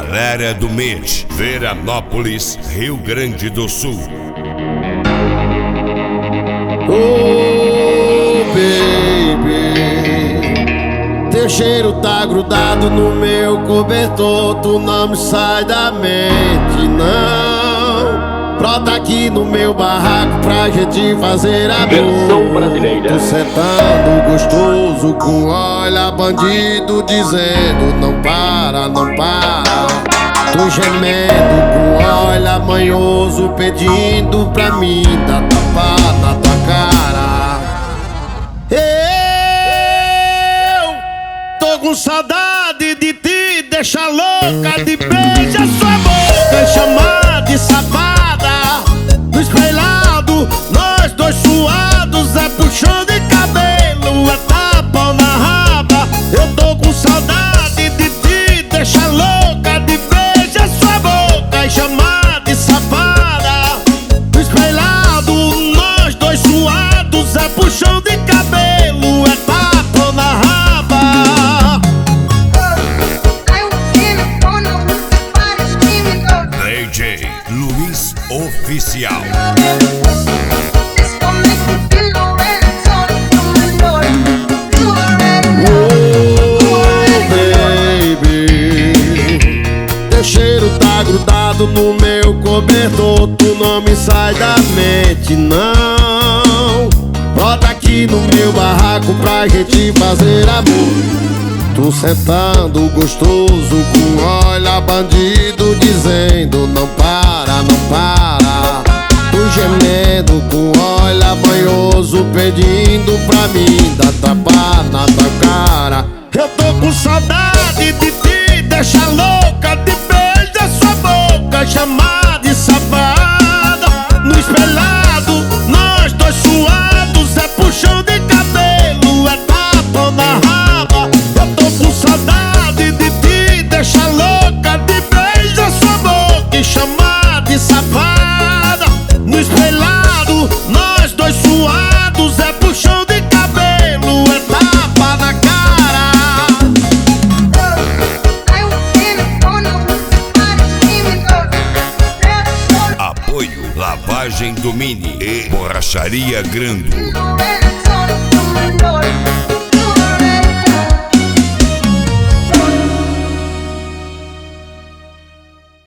galera do mês, Veranópolis, Rio Grande do Sul. Oh, baby, teu cheiro tá grudado no meu cobertor. Tu não me sai da mente, não. Brota aqui no meu barraco pra gente fazer amor. Versão brasileira. Tô sentando gostoso com olha bandido dizendo não para, não para. Tô gemendo com olha manhoso pedindo pra mim dar tapa na tua cara. Eu tô com saudade de te deixar louca, de beijar sua boca e chamar de safada. No espelhado, nós dois suados, é puxão de cabelo, é tapa na raba. Eu tô com saudade de te deixar louca, de beijar sua boca e chamar de safada. No espelhado, nós dois suados, é puxão de cabelo, é tapa na raba. DJ Luiz Oficial. Teu cheiro tá grudado no meu cobertor. Tu não me sai da mente, não. Brota aqui no meu barraco pra gente fazer amor. Tu sentando gostoso com olha bandido dizendo não para, não para. Tu gemendo com olha banhoso pedindo pra mim dar tapa na tua cara. Eu tô com saudade de te deixar louca, de beijar sua boca, chamar de safada. No espelhado, nós dois suados, é puxão de cabelo, é tapa na raba. Eu tô com saudade de te deixar louca, de beijar sua boca e chamar de safada. No espelhado, nós dois suados, é puxão de cabelo, é tapa na cara. Apoio Lavagem do Mini e Borracharia Grando. Don't let it turn to